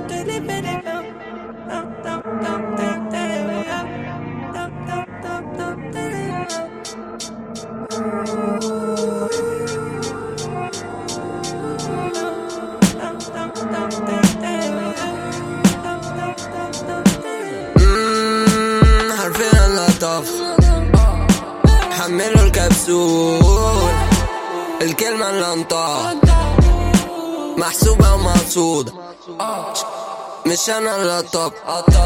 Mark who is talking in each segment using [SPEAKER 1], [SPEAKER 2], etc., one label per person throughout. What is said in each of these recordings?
[SPEAKER 1] حرفيا لطف حملوا الكبسول، الكلمة اللنطة محسوبة ومقصودة، مش أنا اللطف.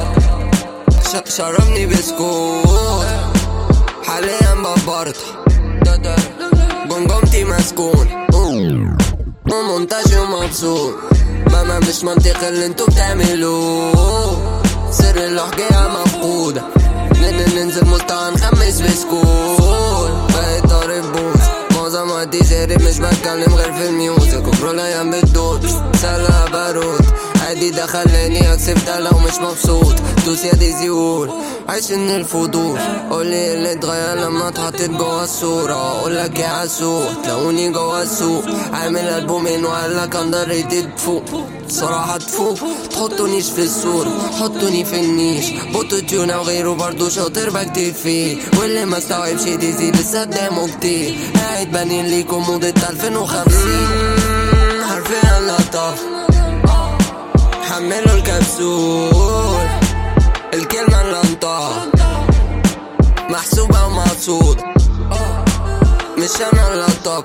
[SPEAKER 1] شربني بسكوت حاليا ببرطة، جمجمتي مسكون ومنتشر ومبسوط. ماما مش منطقي اللي انتو بتعملوه، سر الحكاية مفقودة. ننزل مستوى نخمس بسكوت، بقيت ضارب بوز معظم وقتي شارب، مش بتكلم غير في الميوزك. وكل الايام بتدور سلا بارود عادي، ده خلاني اكسب ده لو مش مبسوط. دوس يا دي زيول عايشين الفضول، قولي اللي اتغير لما اتحطيت جوا الصورة. اقولك يا عسوق تلاقوني جوا السوق، عامل البومين وقالك اندر ريتد فوق. صراحة تفوق تحطونيش في الصورة، حطوني في النيش. بوتو تيونا وغيره برضو شاطر بكتب فيه، واللي ما استوعبش ديزي لسه قدامه كتير. قاعد بنين ليكم موضة 2050 حرفيا لطف حملوا الكبسول، الكلمة اللنطة محسوبة ومقصودة، مش أنا اللطف.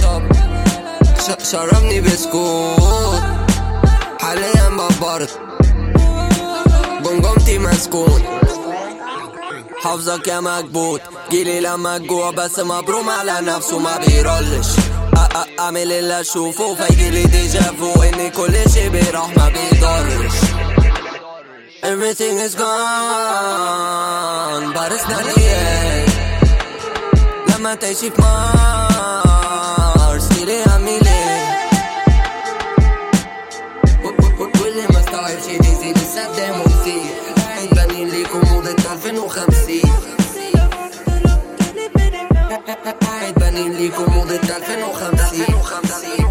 [SPEAKER 1] شربني بسكوت حاليا ببرط، جمجمتي مسكون. حافظك يا مكبوت جيلي لما جوا، بس مبروم على نفسه ما بيرولش. اعمل اللي اشوفه فيجيلي ديجافو، ان كل شي بيروح ما بيضرش. Everything is gone but it's not here. لما تعيشي في مارس ليه عمي ليه؟ واللي ما استوعبش ديزي لسه قدامه كتير. قاعد بنين ليكم موضة 2050، قاعد بنين ليكم موضة 2050.